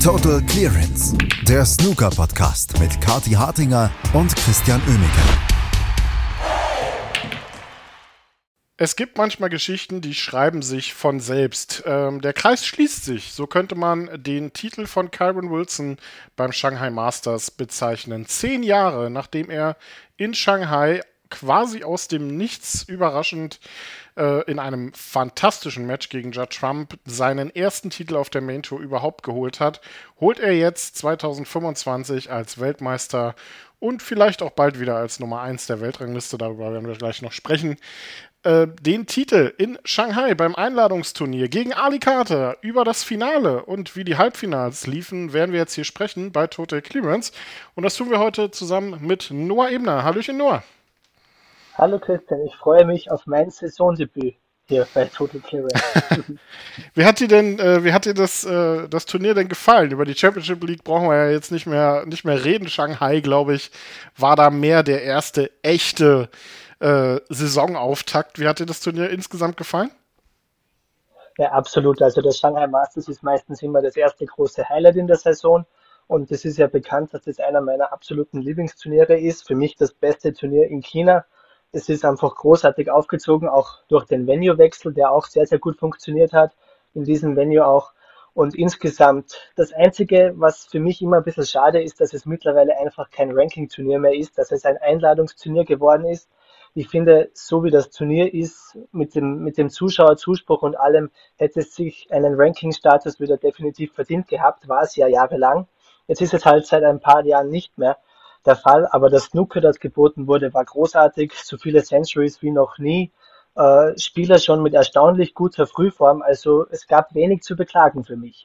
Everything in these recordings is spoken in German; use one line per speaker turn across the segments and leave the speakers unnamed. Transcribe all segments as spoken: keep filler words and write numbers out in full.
Total Clearance, der Snooker-Podcast mit Kathi Hartinger und Christian Oemeke.
Es gibt manchmal Geschichten, die schreiben sich von selbst. Ähm, der Kreis schließt sich. So könnte man den Titel von Kyren Wilson beim Shanghai Masters bezeichnen. Zehn Jahre, nachdem er in Shanghai quasi aus dem Nichts überraschend äh, in einem fantastischen Match gegen Judd Trump seinen ersten Titel auf der Main Tour überhaupt geholt hat, holt er jetzt zwanzig fünfundzwanzig als Weltmeister und vielleicht auch bald wieder als Nummer eins der Weltrangliste, darüber werden wir gleich noch sprechen, äh, den Titel in Shanghai beim Einladungsturnier gegen Ali Carter über das Finale und wie die Halbfinals liefen, werden wir jetzt hier sprechen bei Total Clearance. Und das tun wir heute zusammen mit Noah Ebner. Hallöchen, Noah.
Hallo Christian, ich freue mich auf mein Saisondebüt hier bei Total Clearance.
Wie hat dir denn, äh, wie hat dir das, äh, das Turnier denn gefallen? Über die Championship League brauchen wir ja jetzt nicht mehr, nicht mehr reden. Shanghai, glaube ich, war da mehr der erste echte äh, Saisonauftakt. Wie hat dir das Turnier insgesamt gefallen?
Ja, absolut. Also das Shanghai Masters ist meistens immer das erste große Highlight in der Saison. Und es ist ja bekannt, dass das einer meiner absoluten Lieblingsturniere ist. Für mich das beste Turnier in China. Es ist einfach großartig aufgezogen, auch durch den Venue-Wechsel, der auch sehr, sehr gut funktioniert hat, in diesem Venue auch. Und insgesamt, das Einzige, was für mich immer ein bisschen schade ist, dass es mittlerweile einfach kein Ranking-Turnier mehr ist, dass es ein Einladungsturnier geworden ist. Ich finde, so wie das Turnier ist, mit dem, mit dem Zuschauerzuspruch und allem, hätte es sich einen Ranking-Status wieder definitiv verdient gehabt, war es ja jahrelang. Jetzt ist es halt seit ein paar Jahren nicht mehr der Fall, aber das Snooker, das geboten wurde, war großartig, so viele Centuries wie noch nie, äh, Spieler schon mit erstaunlich guter Frühform, also es gab wenig zu beklagen für mich.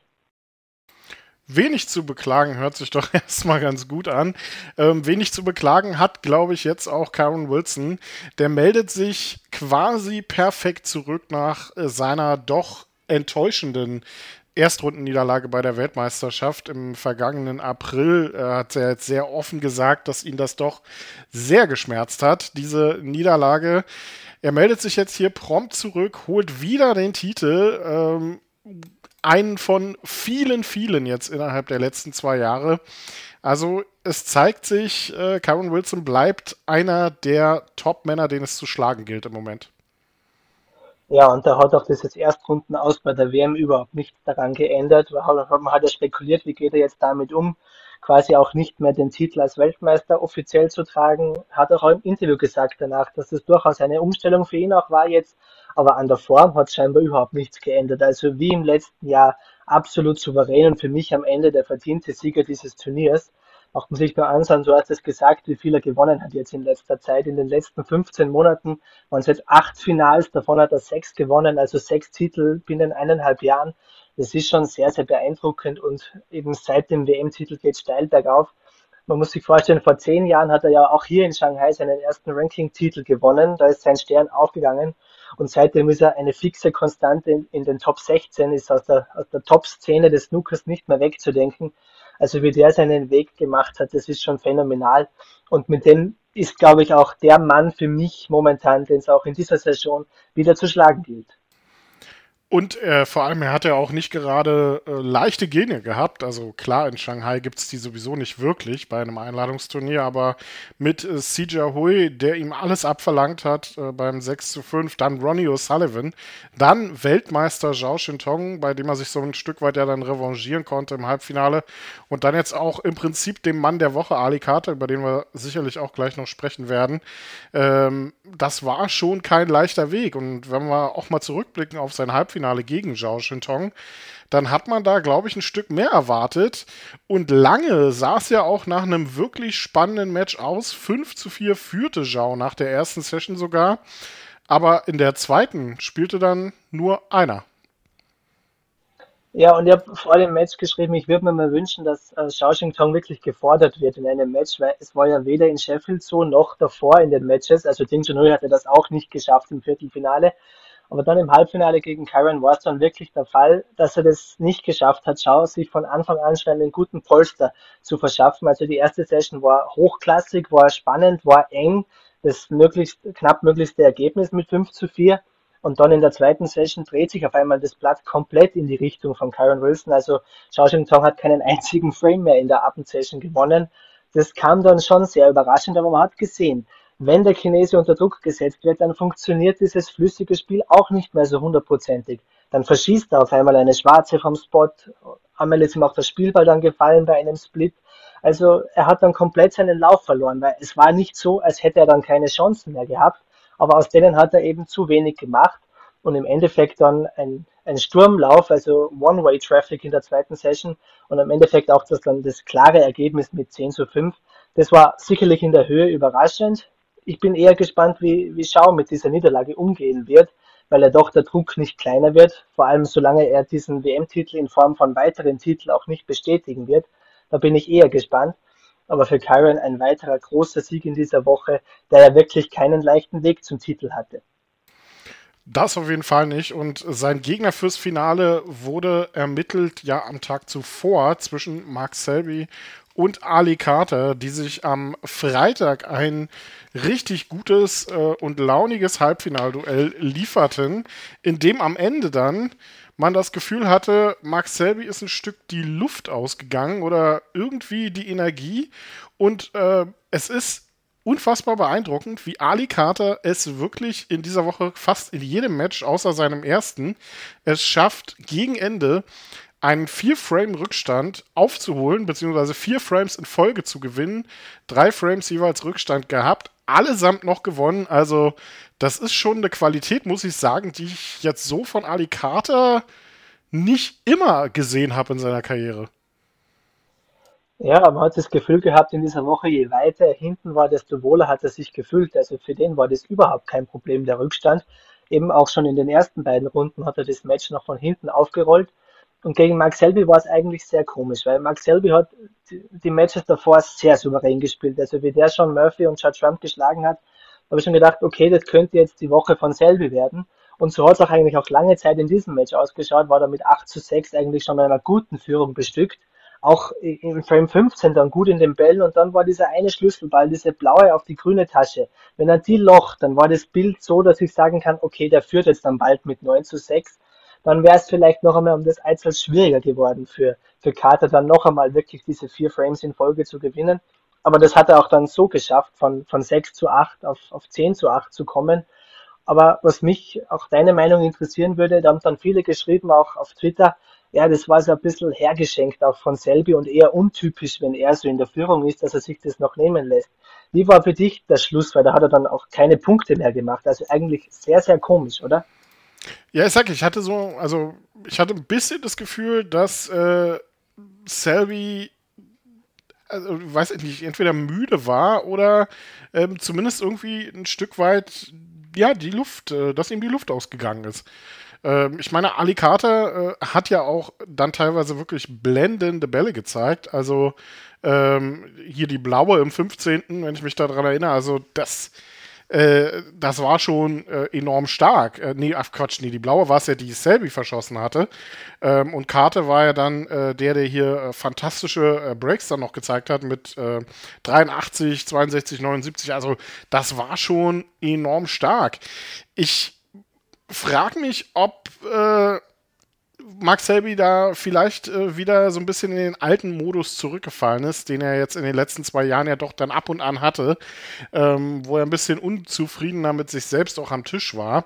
Wenig zu beklagen hört sich doch erstmal ganz gut an. Ähm, wenig zu beklagen hat, glaube ich, jetzt auch Kyren Wilson. Der meldet sich quasi perfekt zurück nach äh, seiner doch enttäuschenden Erstrundenniederlage bei der Weltmeisterschaft im vergangenen April. Äh, hat er jetzt sehr offen gesagt, dass ihn das doch sehr geschmerzt hat, diese Niederlage. Er meldet sich jetzt hier prompt zurück, holt wieder den Titel, ähm, einen von vielen, vielen jetzt innerhalb der letzten zwei Jahre. Also es zeigt sich, äh, Kyren Wilson bleibt einer der Top-Männer, den es zu schlagen gilt im Moment.
Ja, und da hat auch dieses Erstrunden aus bei der W M überhaupt nichts daran geändert. Man hat man hat ja spekuliert, wie geht er jetzt damit um, quasi auch nicht mehr den Titel als Weltmeister offiziell zu tragen. Hat auch im Interview gesagt danach, dass es durchaus eine Umstellung für ihn auch war jetzt, aber an der Form hat scheinbar überhaupt nichts geändert. Also wie im letzten Jahr absolut souverän und für mich am Ende der verdiente Sieger dieses Turniers. Macht man sich nur anschauen, du hast es gesagt, wie viel er gewonnen hat jetzt in letzter Zeit. In den letzten fünfzehn Monaten waren es jetzt acht Finals, davon hat er sechs gewonnen, also sechs Titel binnen eineinhalb Jahren. Das ist schon sehr, sehr beeindruckend und eben seit dem W M-Titel geht es steil bergauf. Man muss sich vorstellen, vor zehn Jahren hat er ja auch hier in Shanghai seinen ersten Ranking-Titel gewonnen. Da ist sein Stern aufgegangen und seitdem ist er eine fixe Konstante in, in den Top sechzehn, ist aus der, aus der Top-Szene des Snookers nicht mehr wegzudenken. Also wie der seinen Weg gemacht hat, das ist schon phänomenal. Und mit dem ist, glaube ich, auch der Mann für mich momentan, den es auch in dieser Saison wieder zu schlagen gilt.
Und äh, vor allem, er hat ja auch nicht gerade äh, leichte Gene gehabt. Also klar, in Shanghai gibt es die sowieso nicht wirklich bei einem Einladungsturnier, aber mit äh, Si Jiahui, der ihm alles abverlangt hat äh, beim sechs zu fünf, dann Ronnie O'Sullivan, dann Weltmeister Zhao Shintong, bei dem er sich so ein Stück weit ja dann revanchieren konnte im Halbfinale und dann jetzt auch im Prinzip dem Mann der Woche, Ali Carter, über den wir sicherlich auch gleich noch sprechen werden. Ähm, das war schon kein leichter Weg und wenn wir auch mal zurückblicken auf sein Halbfinale gegen Zhao Shintong, dann hat man da, glaube ich, ein Stück mehr erwartet. Und lange sah es ja auch nach einem wirklich spannenden Match aus. fünf zu vier führte Zhao nach der ersten Session sogar. Aber in der zweiten spielte dann nur einer.
Ja, und ich habe vor dem Match geschrieben, ich würde mir mal wünschen, dass äh, Zhao Shintong wirklich gefordert wird in einem Match, weil es war ja weder in Sheffield so noch davor in den Matches. Also Ding Junhui hatte das auch nicht geschafft im Viertelfinale. Aber dann im Halbfinale gegen Kyren war es dann wirklich der Fall, dass er das nicht geschafft hat, Zhao sich von Anfang an schon einen guten Polster zu verschaffen. Also die erste Session war hochklassig, war spannend, war eng, das möglichst knapp möglichste Ergebnis mit fünf zu vier. Und dann in der zweiten Session dreht sich auf einmal das Blatt komplett in die Richtung von Kyron Wilson. Also Zhao Jingtong hat keinen einzigen Frame mehr in der Abendsession gewonnen. Das kam dann schon sehr überraschend, aber man hat gesehen, wenn der Chinese unter Druck gesetzt wird, dann funktioniert dieses flüssige Spiel auch nicht mehr so hundertprozentig. Dann verschießt er auf einmal eine Schwarze vom Spot. Einmal ist ihm auch das Spielball dann gefallen bei einem Split. Also er hat dann komplett seinen Lauf verloren, weil es war nicht so, als hätte er dann keine Chancen mehr gehabt, aber aus denen hat er eben zu wenig gemacht und im Endeffekt dann ein, ein Sturmlauf, also One-Way-Traffic in der zweiten Session und im Endeffekt auch das dann das klare Ergebnis mit zehn zu fünf. Das war sicherlich in der Höhe überraschend. Ich bin eher gespannt, wie, wie Zhao mit dieser Niederlage umgehen wird, weil er doch der Druck nicht kleiner wird, vor allem solange er diesen W M-Titel in Form von weiteren Titeln auch nicht bestätigen wird. Da bin ich eher gespannt. Aber für Kyron ein weiterer großer Sieg in dieser Woche, der ja wirklich keinen leichten Weg zum Titel hatte.
Das auf jeden Fall nicht. Und sein Gegner fürs Finale wurde ermittelt ja am Tag zuvor zwischen Mark Selby und Ali Carter, die sich am Freitag ein richtig gutes äh, und launiges Halbfinalduell lieferten, in dem am Ende dann man das Gefühl hatte, Mark Selby ist ein Stück die Luft ausgegangen oder irgendwie die Energie. Und äh, es ist unfassbar beeindruckend, wie Ali Carter es wirklich in dieser Woche fast in jedem Match, außer seinem ersten, es schafft, gegen Ende einen vier-Frame-Rückstand aufzuholen, beziehungsweise vier Frames in Folge zu gewinnen, drei Frames jeweils Rückstand gehabt, allesamt noch gewonnen. Also das ist schon eine Qualität, muss ich sagen, die ich jetzt so von Ali Carter nicht immer gesehen habe in seiner Karriere.
Ja, aber man hat das Gefühl gehabt in dieser Woche, je weiter er hinten war, desto wohler hat er sich gefühlt. Also für den war das überhaupt kein Problem, der Rückstand. Eben auch schon in den ersten beiden Runden hat er das Match noch von hinten aufgerollt. Und gegen Mark Selby war es eigentlich sehr komisch, weil Mark Selby hat die, die Matches davor sehr souverän gespielt. Also wie der Sean Murphy und Judd Trump geschlagen hat, habe ich schon gedacht, okay, das könnte jetzt die Woche von Selby werden. Und so hat es auch eigentlich auch lange Zeit in diesem Match ausgeschaut, war er mit acht zu sechs eigentlich schon einer guten Führung bestückt. Auch im Frame fünfzehn dann gut in den Bällen und dann war dieser eine Schlüsselball, diese blaue auf die grüne Tasche. Wenn er die locht, dann war das Bild so, dass ich sagen kann, okay, der führt jetzt dann bald mit neun zu sechs. Dann wäre es vielleicht noch einmal um das Einzel schwieriger geworden für, für Carter, dann noch einmal wirklich diese vier Frames in Folge zu gewinnen. Aber das hat er auch dann so geschafft, von, von sechs zu acht auf, auf zehn zu acht zu kommen. Aber was mich auch deine Meinung interessieren würde, da haben dann viele geschrieben, auch auf Twitter, ja, das war so ein bisschen hergeschenkt auch von Selby und eher untypisch, wenn er so in der Führung ist, dass er sich das noch nehmen lässt. Wie war für dich der Schluss? Weil da hat er dann auch keine Punkte mehr gemacht. Also eigentlich sehr, sehr komisch, oder?
Ja, ich sag, ich hatte so, also ich hatte ein bisschen das Gefühl, dass äh, Selby, also weiß ich nicht, entweder müde war oder ähm, zumindest irgendwie ein Stück weit, ja, die Luft, äh, dass ihm die Luft ausgegangen ist. Ähm, ich meine, Ali Carter äh, hat ja auch dann teilweise wirklich blendende Bälle gezeigt. Also ähm, hier die blaue im fünfzehnten, wenn ich mich daran erinnere, also das Äh, das war schon äh, enorm stark. Äh, nee, ach Quatsch, nee, die blaue war es ja, die Selby verschossen hatte. Ähm, und Carter war ja dann äh, der, der hier äh, fantastische äh, Breaks dann noch gezeigt hat mit äh, dreiundachtzig, zweiundsechzig, neunundsiebzig. Also das war schon enorm stark. Ich frage mich, ob äh, Mark Selby da vielleicht äh, wieder so ein bisschen in den alten Modus zurückgefallen ist, den er jetzt in den letzten zwei Jahren ja doch dann ab und an hatte, ähm, wo er ein bisschen unzufriedener mit sich selbst auch am Tisch war.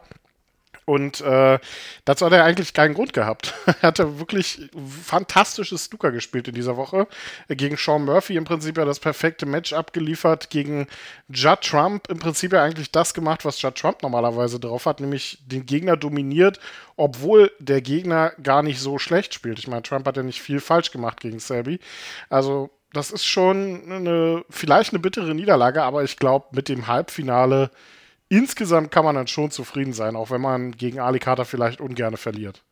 Und äh, dazu hat er eigentlich keinen Grund gehabt. Er hatte wirklich fantastisches Snooker gespielt in dieser Woche. Gegen Sean Murphy im Prinzip ja das perfekte Match abgeliefert. Gegen Judd Trump im Prinzip ja eigentlich das gemacht, was Judd Trump normalerweise drauf hat, nämlich den Gegner dominiert, obwohl der Gegner gar nicht so schlecht spielt. Ich meine, Trump hat ja nicht viel falsch gemacht gegen Selby. Also das ist schon eine, vielleicht eine bittere Niederlage, aber ich glaube, mit dem Halbfinale insgesamt kann man dann schon zufrieden sein, auch wenn man gegen Ali Carter vielleicht ungerne verliert.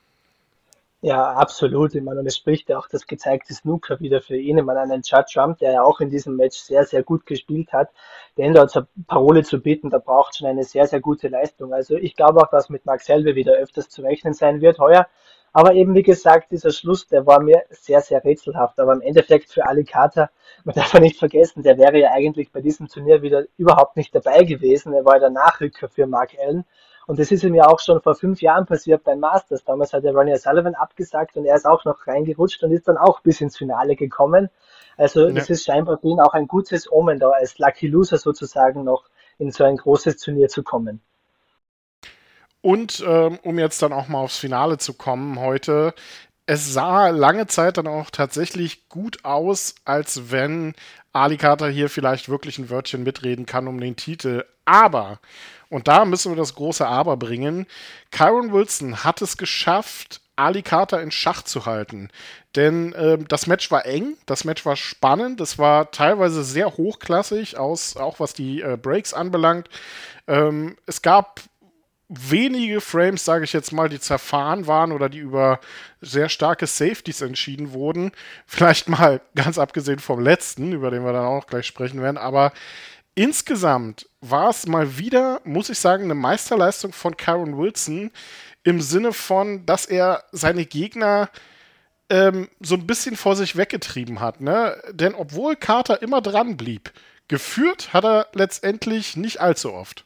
Ja, absolut. Ich meine, und es spricht ja auch das gezeigte Snooker wieder für ihn. Ich meine, einen Judd Trump, der ja auch in diesem Match sehr, sehr gut gespielt hat, den da zur Parole zu bieten, da braucht schon eine sehr, sehr gute Leistung. Also ich glaube auch, dass mit Mark Selby wieder öfters zu rechnen sein wird heuer. Aber eben, wie gesagt, dieser Schluss, der war mir sehr, sehr rätselhaft. Aber im Endeffekt für Ali Carter, man darf ja nicht vergessen, der wäre ja eigentlich bei diesem Turnier wieder überhaupt nicht dabei gewesen. Er war ja der Nachrücker für Mark Allen. Und das ist ihm ja auch schon vor fünf Jahren passiert beim Masters. Damals hat der Ronnie O'Sullivan abgesagt und er ist auch noch reingerutscht und ist dann auch bis ins Finale gekommen. Also
Ja.
das ist scheinbar für ihn auch ein gutes Omen, da als Lucky Loser sozusagen noch in so ein großes Turnier zu kommen.
Und ähm, um jetzt dann auch mal aufs Finale zu kommen heute, es sah lange Zeit dann auch tatsächlich gut aus, als wenn Ali Carter hier vielleicht wirklich ein Wörtchen mitreden kann um den Titel. Aber, und da müssen wir das große Aber bringen, Kyron Wilson hat es geschafft, Ali Carter in Schach zu halten. Denn ähm, das Match war eng, das Match war spannend, es war teilweise sehr hochklassig, aus, auch was die äh, Breaks anbelangt. Ähm, es gab wenige Frames, sage ich jetzt mal, die zerfahren waren oder die über sehr starke Safeties entschieden wurden. Vielleicht mal ganz abgesehen vom letzten, über den wir dann auch gleich sprechen werden. Aber insgesamt war es mal wieder, muss ich sagen, eine Meisterleistung von Kyron Wilson im Sinne von, dass er seine Gegner ähm, so ein bisschen vor sich weggetrieben hat. Ne? Denn obwohl Carter immer dran blieb, geführt hat er letztendlich nicht allzu oft.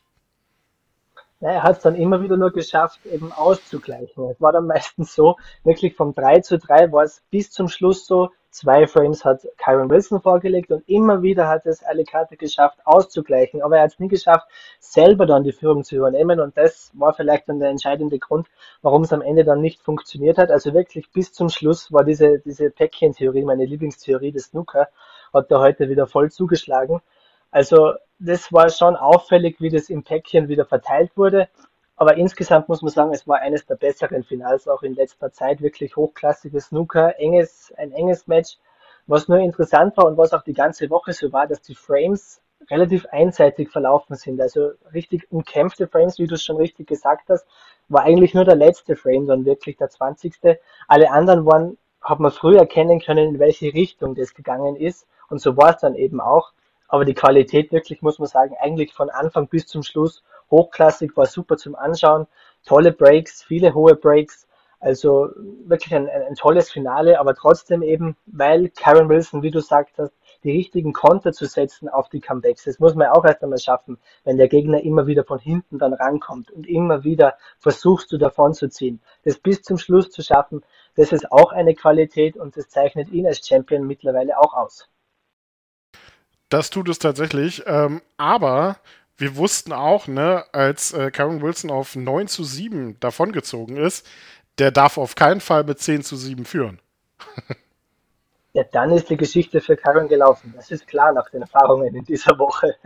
Ja, er hat es dann immer wieder nur geschafft, eben auszugleichen. Es war dann meistens so, wirklich vom drei zu drei war es bis zum Schluss so, zwei Frames hat Kyron Wilson vorgelegt und immer wieder hat es Ali Carter geschafft, auszugleichen. Aber er hat es nie geschafft, selber dann die Führung zu übernehmen und das war vielleicht dann der entscheidende Grund, warum es am Ende dann nicht funktioniert hat. Also wirklich bis zum Schluss war diese, diese Päckchen-Theorie, meine Lieblingstheorie des Snooker, hat er heute wieder voll zugeschlagen. Also das war schon auffällig, wie das im Päckchen wieder verteilt wurde. Aber insgesamt muss man sagen, es war eines der besseren Finals auch in letzter Zeit. Wirklich hochklassiges Snooker, enges, ein enges Match. Was nur interessant war und was auch die ganze Woche so war, dass die Frames relativ einseitig verlaufen sind. Also richtig umkämpfte Frames, wie du es schon richtig gesagt hast, war eigentlich nur der letzte Frame dann wirklich der zwanzigste. Alle anderen waren, hat man früher erkennen können, in welche Richtung das gegangen ist. Und so war es dann eben auch. Aber die Qualität wirklich, muss man sagen, eigentlich von Anfang bis zum Schluss hochklassig, war super zum Anschauen. Tolle Breaks, viele hohe Breaks. Also wirklich ein, ein, ein tolles Finale, aber trotzdem eben, weil Kyron Wilson, wie du sagst hast, die richtigen Konter zu setzen auf die Comebacks. Das muss man auch erst einmal schaffen, wenn der Gegner immer wieder von hinten dann rankommt und immer wieder versuchst du davon zu ziehen. Das bis zum Schluss zu schaffen, das ist auch eine Qualität und das zeichnet ihn als Champion mittlerweile auch aus.
Das tut es tatsächlich. Ähm, aber wir wussten auch, ne, als äh, Kyron Wilson auf neun zu sieben davongezogen ist, der darf auf keinen Fall mit zehn zu sieben führen.
Ja, dann ist die Geschichte für Kyron gelaufen. Das ist klar nach den Erfahrungen in dieser Woche.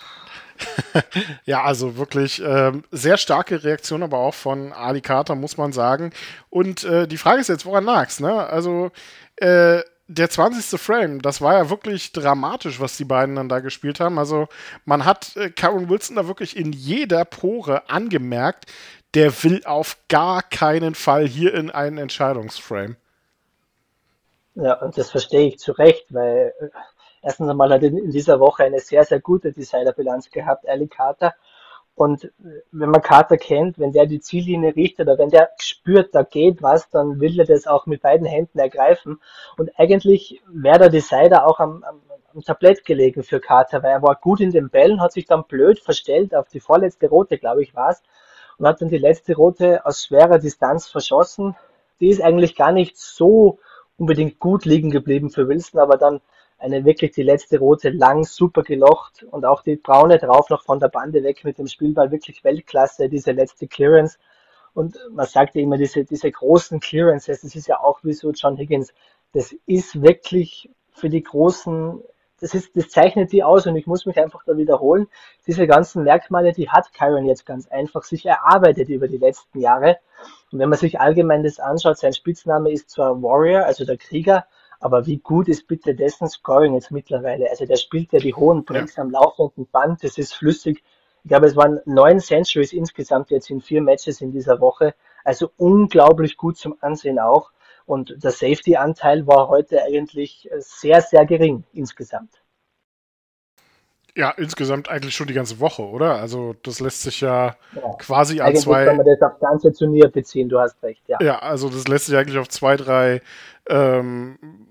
Ja, also wirklich ähm, sehr starke Reaktion, aber auch von Ali Carter, muss man sagen. Und äh, die Frage ist jetzt, woran lag's, ne? Also, äh, der zwanzigste Frame, das war ja wirklich dramatisch, was die beiden dann da gespielt haben. Also, man hat äh, Kyron Wilson da wirklich in jeder Pore angemerkt, der will auf gar keinen Fall hier in einen Entscheidungsframe.
Ja, und das verstehe ich zu Recht, weil äh, erstens einmal hat er in dieser Woche eine sehr, sehr gute Decider-Bilanz gehabt, Ali Carter. Und äh, wenn man Carter kennt, wenn der die Ziellinie richtet oder wenn der spürt, da geht was, dann will er das auch mit beiden Händen ergreifen. Und eigentlich wäre der Decider auch am, am, am Tablett gelegen für Carter, weil er war gut in den Bällen, hat sich dann blöd verstellt auf die vorletzte Rote, glaube ich, war es, und hat dann die letzte Rote aus schwerer Distanz verschossen. Die ist eigentlich gar nicht so unbedingt gut liegen geblieben für Wilson, aber dann eine wirklich die letzte Rote lang super gelocht und auch die braune drauf noch von der Bande weg mit dem Spielball, wirklich Weltklasse, diese letzte Clearance. Und man sagt ja immer, diese, diese großen Clearances, das ist ja auch wie so John Higgins, das ist wirklich für die großen, das ist, das zeichnet die aus und ich muss mich einfach da wiederholen. Diese ganzen Merkmale, die hat Kyron jetzt ganz einfach sich erarbeitet über die letzten Jahre. Und wenn man sich allgemein das anschaut, sein Spitzname ist zwar Warrior, also der Krieger, aber wie gut ist bitte dessen Scoring jetzt mittlerweile? Also der spielt ja die hohen
Ja.
Breaks am laufenden Band, das ist flüssig. Ich glaube, es waren neun Centuries insgesamt jetzt in vier Matches in dieser Woche. Also unglaublich gut zum Ansehen auch. Und der Safety-Anteil war heute eigentlich sehr, sehr gering insgesamt.
Ja, insgesamt eigentlich schon die ganze Woche, oder? Also das lässt sich ja
Ja,
quasi an
eigentlich kann
zwei,
man das aufs ganze Turnier beziehen, du hast recht, ja.
ja, also das lässt sich eigentlich auf zwei, drei ähm,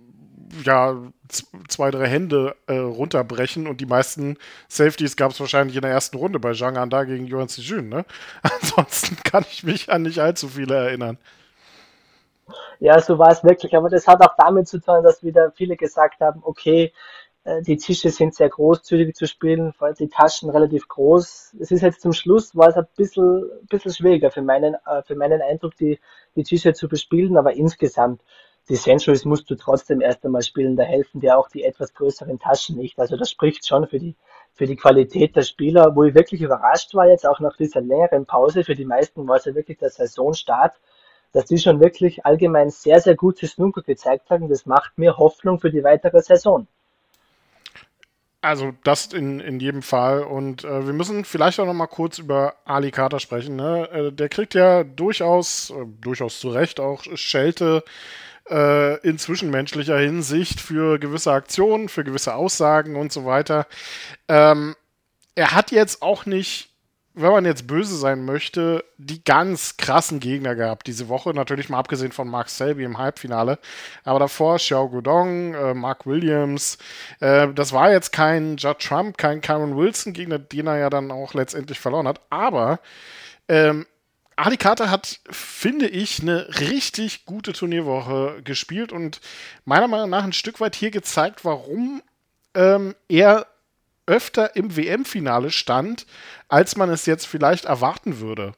ja, z- zwei, drei Hände äh, runterbrechen und die meisten Safeties gab es wahrscheinlich in der ersten Runde bei Zhang Anda gegen Yuan Sijun, ne? Ansonsten kann ich mich an nicht allzu viele erinnern.
Ja, so war es wirklich. Aber das hat auch damit zu tun, dass wieder viele gesagt haben, okay, äh, die Tische sind sehr großzügig zu spielen, vor allem die Taschen relativ groß. Es ist jetzt zum Schluss, war es ein bisschen, bisschen schwieriger für meinen, äh, für meinen Eindruck, die, die Tische zu bespielen, aber insgesamt, die Centuries musst du trotzdem erst einmal spielen, da helfen dir auch die etwas größeren Taschen nicht. Also das spricht schon für die, für die Qualität der Spieler, wo ich wirklich überrascht war jetzt auch nach dieser längeren Pause. Für die meisten war es ja wirklich der Saisonstart, dass die schon wirklich allgemein sehr, sehr gute Snooker gezeigt haben. Das macht mir Hoffnung für die weitere Saison.
Also das in, in jedem Fall. Und äh, wir müssen vielleicht auch noch mal kurz über Ali Carter sprechen. Ne? Äh, der kriegt ja durchaus, äh, durchaus zu Recht auch Schelte äh, in zwischenmenschlicher Hinsicht für gewisse Aktionen, für gewisse Aussagen und so weiter. Ähm, Er hat jetzt auch nicht, wenn man jetzt böse sein möchte, die ganz krassen Gegner gehabt diese Woche. Natürlich mal abgesehen von Mark Selby im Halbfinale. Aber davor Xiao Guodong, äh, Mark Williams. Äh, das war jetzt kein Judd Trump, kein Kyron Wilson Gegner, den er ja dann auch letztendlich verloren hat. Aber ähm, Adi Carter hat, finde ich, eine richtig gute Turnierwoche gespielt und meiner Meinung nach ein Stück weit hier gezeigt, warum ähm, er öfter im W M-Finale stand, als man es jetzt vielleicht erwarten würde.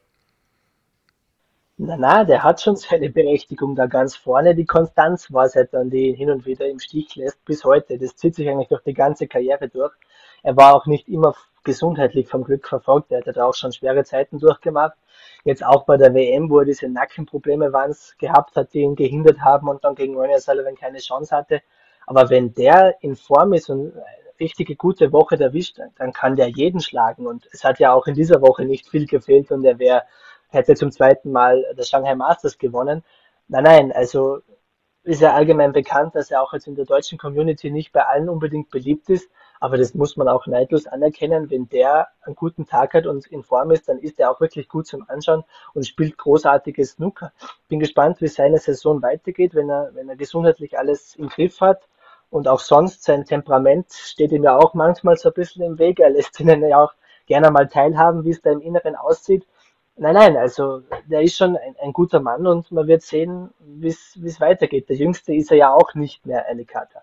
Na, na, der hat schon seine Berechtigung da ganz vorne. Die Konstanz war es halt dann, die ihn hin und wieder im Stich lässt, bis heute. Das zieht sich eigentlich durch die ganze Karriere durch. Er war auch nicht immer gesundheitlich vom Glück verfolgt. Er hat da auch schon schwere Zeiten durchgemacht. Jetzt auch bei der W M, wo er diese Nackenprobleme waren's, gehabt hat, die ihn gehindert haben und dann gegen Ronnie O'Sullivan keine Chance hatte. Aber wenn der in Form ist und eine richtige gute Woche erwischt, dann kann der jeden schlagen. Und es hat ja auch in dieser Woche nicht viel gefehlt und er wäre hätte zum zweiten Mal das Shanghai Masters gewonnen. Nein, nein, also ist ja allgemein bekannt, dass er auch jetzt in der deutschen Community nicht bei allen unbedingt beliebt ist, aber das muss man auch neidlos anerkennen. Wenn der einen guten Tag hat und in Form ist, dann ist er auch wirklich gut zum Anschauen und spielt großartiges Snooker. Bin gespannt, wie seine Saison weitergeht, wenn er, wenn er gesundheitlich alles im Griff hat. Und auch sonst, sein Temperament steht ihm ja auch manchmal so ein bisschen im Weg. Er lässt ihnen ja auch gerne mal teilhaben, wie es da im Inneren aussieht. Nein, nein, also der ist schon ein, ein guter Mann und man wird sehen, wie es weitergeht. Der Jüngste ist er ja auch nicht mehr, Alicata.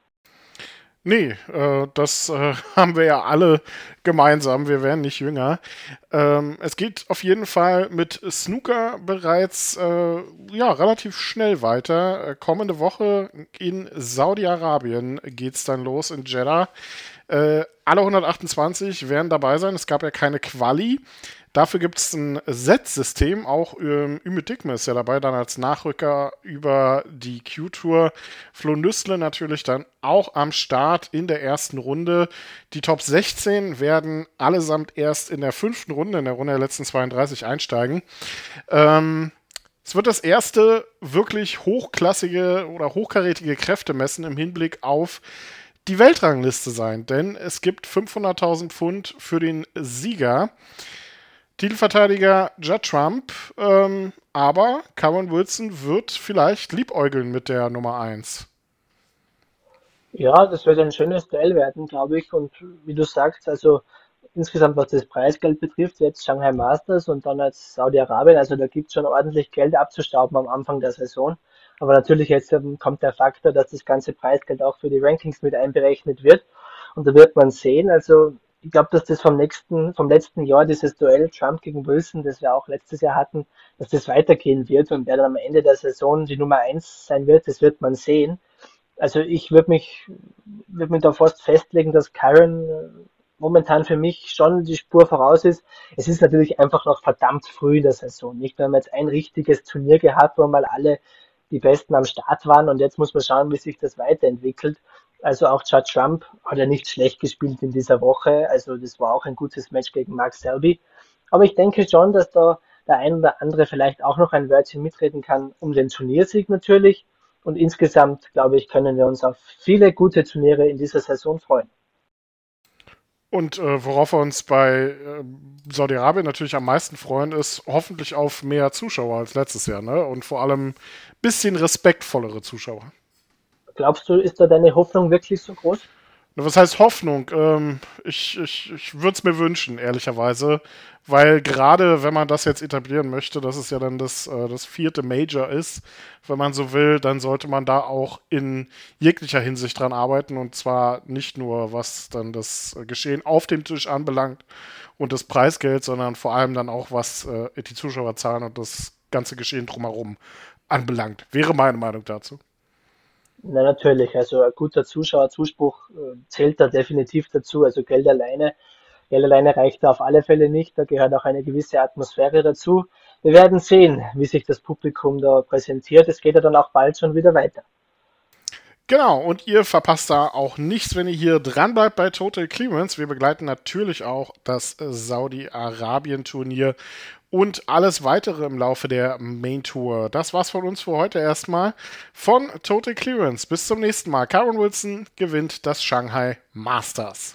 Nee, äh, das äh, haben wir ja alle gemeinsam. Wir werden nicht jünger. Ähm, es geht auf jeden Fall mit Snooker bereits äh, ja, relativ schnell weiter. Äh, kommende Woche in Saudi-Arabien geht's dann los in Jeddah. Äh, alle hundertachtundzwanzig werden dabei sein. Es gab ja keine Quali. Dafür gibt es ein Set-System. Auch ähm, Ümit Dikme ist ja dabei, dann als Nachrücker über die Q-Tour. Flo Nüssle natürlich dann auch am Start in der ersten Runde. Die Top sechzehn werden allesamt erst in der fünften Runde, in der Runde der letzten zweiunddreißig, einsteigen. Ähm, es wird das erste wirklich hochklassige oder hochkarätige Kräftemessen im Hinblick auf die Weltrangliste sein, denn es gibt fünfhunderttausend Pfund für den Sieger. Titelverteidiger Judd Trump, ähm, aber Kyron Wilson wird vielleicht liebäugeln mit der Nummer eins.
Ja, das wird ein schönes Duell werden, glaube ich. Und wie du sagst, also insgesamt, was das Preisgeld betrifft, jetzt Shanghai Masters und dann jetzt Saudi-Arabien, also da gibt es schon ordentlich Geld abzustauben am Anfang der Saison. Aber natürlich jetzt ähm, kommt der Faktor, dass das ganze Preisgeld auch für die Rankings mit einberechnet wird. Und da wird man sehen, also ich glaube, dass das vom nächsten, vom letzten Jahr, dieses Duell Trump gegen Wilson, das wir auch letztes Jahr hatten, dass das weitergehen wird und wer dann am Ende der Saison die Nummer eins sein wird, das wird man sehen. Also ich würde mich, würde mich da fast festlegen, dass Kyron äh, momentan für mich schon die Spur voraus ist. Es ist natürlich einfach noch verdammt früh in der Saison. Nicht, wir haben jetzt ein richtiges Turnier gehabt, wo mal alle die Besten am Start waren und jetzt muss man schauen, wie sich das weiterentwickelt. Also auch Judd Trump hat ja nicht schlecht gespielt in dieser Woche. Also das war auch ein gutes Match gegen Mark Selby. Aber ich denke schon, dass da der ein oder andere vielleicht auch noch ein Wörtchen mitreden kann um den Turniersieg natürlich. Und insgesamt, glaube ich, können wir uns auf viele gute Turniere in dieser Saison freuen.
Und äh, worauf wir uns bei äh, Saudi-Arabien natürlich am meisten freuen, ist hoffentlich auf mehr Zuschauer als letztes Jahr, ne? Und vor allem ein bisschen respektvollere Zuschauer.
Glaubst du, ist da deine Hoffnung wirklich so groß?
Was heißt Hoffnung? Ähm, ich ich, ich würde es mir wünschen, ehrlicherweise, weil gerade wenn man das jetzt etablieren möchte, dass es ja dann das, äh, das vierte Major ist, wenn man so will, dann sollte man da auch in jeglicher Hinsicht dran arbeiten und zwar nicht nur, was dann das Geschehen auf dem Tisch anbelangt und das Preisgeld, sondern vor allem dann auch, was äh, die Zuschauerzahlen und das ganze Geschehen drumherum anbelangt. Wäre meine Meinung dazu.
Na natürlich, also ein guter Zuschauerzuspruch äh, zählt da definitiv dazu. Also Geld alleine, Geld alleine reicht da auf alle Fälle nicht. Da gehört auch eine gewisse Atmosphäre dazu. Wir werden sehen, wie sich das Publikum da präsentiert. Es geht ja dann auch bald schon wieder weiter.
Genau, und ihr verpasst da auch nichts, wenn ihr hier dran bleibt bei Total Clearance. Wir begleiten natürlich auch das Saudi-Arabien-Turnier und alles weitere im Laufe der Main Tour. Das war's von uns für heute erstmal. Von Total Clearance. Bis zum nächsten Mal. Karen Wilson gewinnt das Shanghai Masters.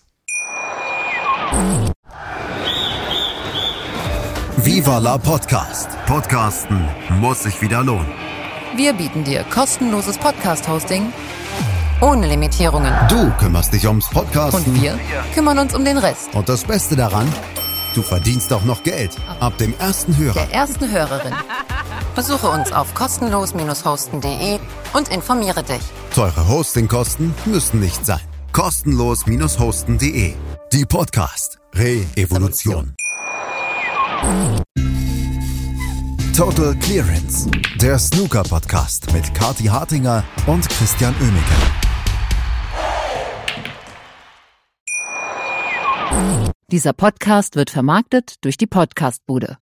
Viva la Podcast. Podcasten muss sich wieder lohnen.
Wir bieten dir kostenloses Podcast-Hosting ohne Limitierungen.
Du kümmerst dich ums Podcasten.
Und wir kümmern uns um den Rest.
Und das Beste daran, du verdienst auch noch Geld. Ab dem ersten Hörer.
Der ersten Hörerin. Besuche uns auf kostenlos hosten punkt de und informiere dich.
Teure Hostingkosten müssen nicht sein. kostenlos hosten punkt de. Die Podcast Re-Evolution. Total Clearance. Der Snooker-Podcast mit Kathi Hartinger und Christian Oemeke.
Dieser Podcast wird vermarktet durch die Podcastbude.